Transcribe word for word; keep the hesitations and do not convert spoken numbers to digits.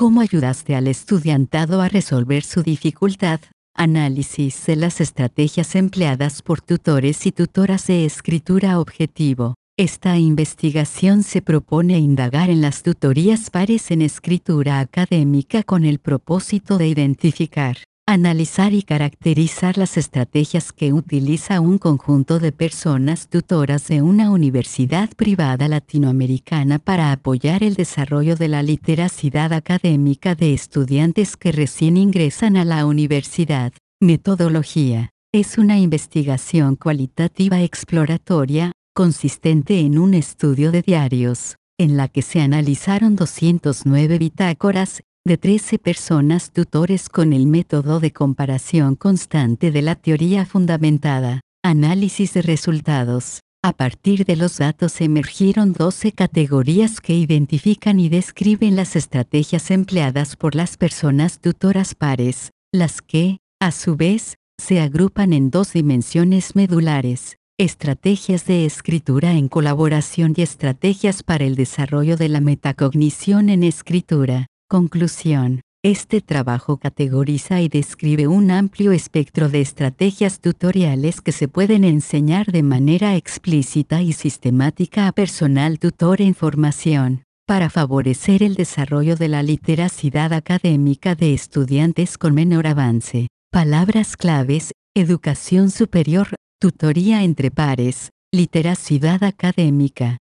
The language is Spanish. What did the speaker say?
¿Cómo ayudaste al estudiantado a resolver su dificultad? Análisis de las estrategias empleadas por tutores y tutoras de escritura objetivo. Esta investigación se propone indagar en las tutorías pares en escritura académica con el propósito de identificar, analizar y caracterizar las estrategias que utiliza un conjunto de personas tutoras de una universidad privada latinoamericana para apoyar el desarrollo de la literacidad académica de estudiantes que recién ingresan a la universidad. Metodología. Es una investigación cualitativa exploratoria, consistente en un estudio de diarios, en la que se analizaron doscientas nueve bitácoras, de trece personas tutores con el método de comparación constante de la teoría fundamentada. Análisis de resultados. A partir de los datos emergieron doce categorías que identifican y describen las estrategias empleadas por las personas tutoras pares, las que, a su vez, se agrupan en dos dimensiones medulares: estrategias de escritura en colaboración y estrategias para el desarrollo de la metacognición en escritura. Conclusión. Este trabajo categoriza y describe un amplio espectro de estrategias tutoriales que se pueden enseñar de manera explícita y sistemática a personal tutor en formación, para favorecer el desarrollo de la literacidad académica de estudiantes con menor avance. Palabras claves: educación superior, tutoría entre pares, literacidad académica.